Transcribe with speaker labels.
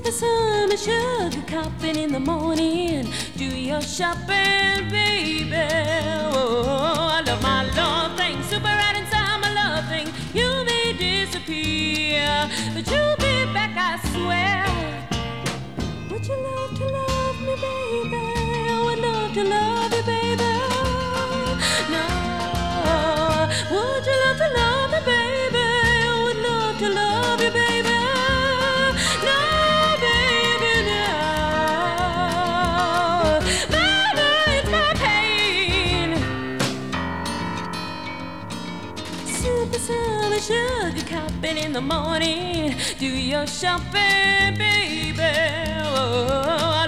Speaker 1: Super summer sugar copping in the morning. Do your shopping, baby. Oh, I love my love thing. Super right and summer love thing. You may disappear, but you'll be back, I swear. Would you love to love me, baby? I would love to love you, baby. No. Would you love to love me, baby? I would love to love you, baby. No, baby, no. Baby, it's my pain. Super summer sugar copping in the morning. Do your shopping, baby. Oh,